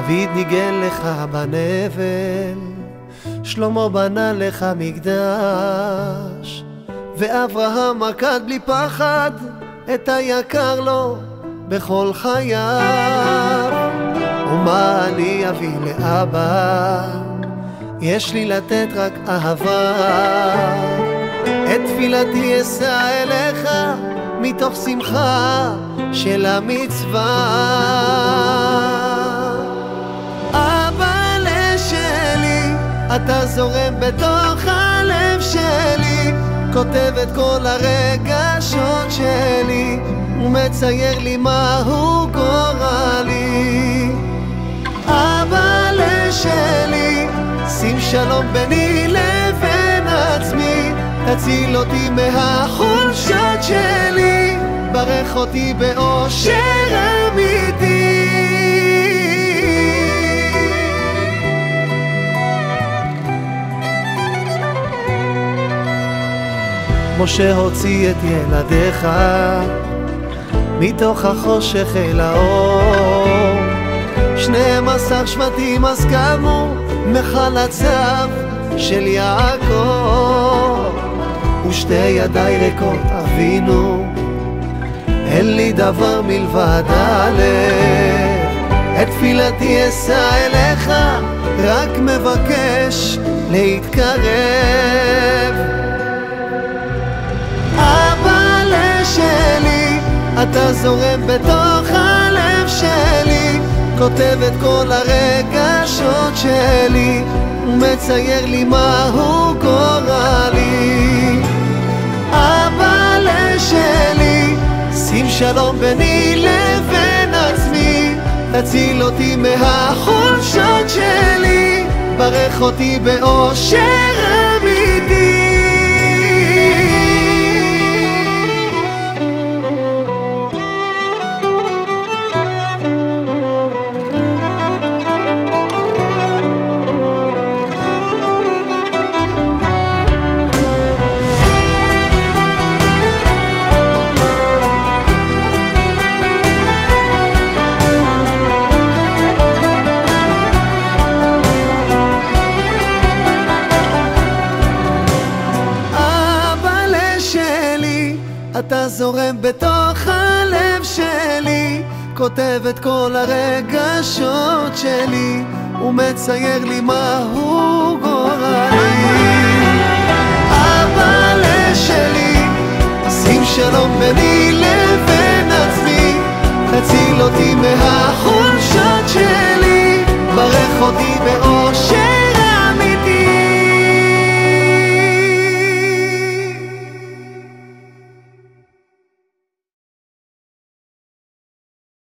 דוד ניגן לך בנבל, שלמה בנה לך מקדש, ואברהם עקד בלי פחד את היקר לו בכל חייו. ומה אני אביא לאבא? יש לי לתת רק אהבה. את תפילתי אשא אליך מתוך שמחה של המצווה. אבא לשלי, אתה זורם בתוך הלב שלי, כותב את כל הרגשות שלי, ומצייר לי מהו גורלי. אבא לשלי, שים שלום ביני לבין עצמי, תציל אותי מהחולשות שלי, ברך אותי באושר אמיתי. משה הוציא את ילדיך מתוך החושך אל האור, 12 שבטים אז קמו מחלציו של יעקב. ושתי ידיי ריקות אבינו, אין לי דבר מלבד הלב. את תפילתי אשא אליך, רק מבקש להתקרב. אבא לשלי, אתה זורם בתוך הלב שלי, כותב את כל הרגשות שלי, ומצייר לי מהו גורלי. אבא לשלי, שים שלום ביני לבין עצמי, תציל אותי מהחולשות שלי, ברך אותי באושר אמיתי. אתה זורם בתוך הלב שלי, כותב את כל הרגשות שלי, ומצייר לי מהו גורלי. אבא לשלי, שים שלום ביני לבין עצמי, תציל אותי מהחולשות שלי, ברך אותי באושר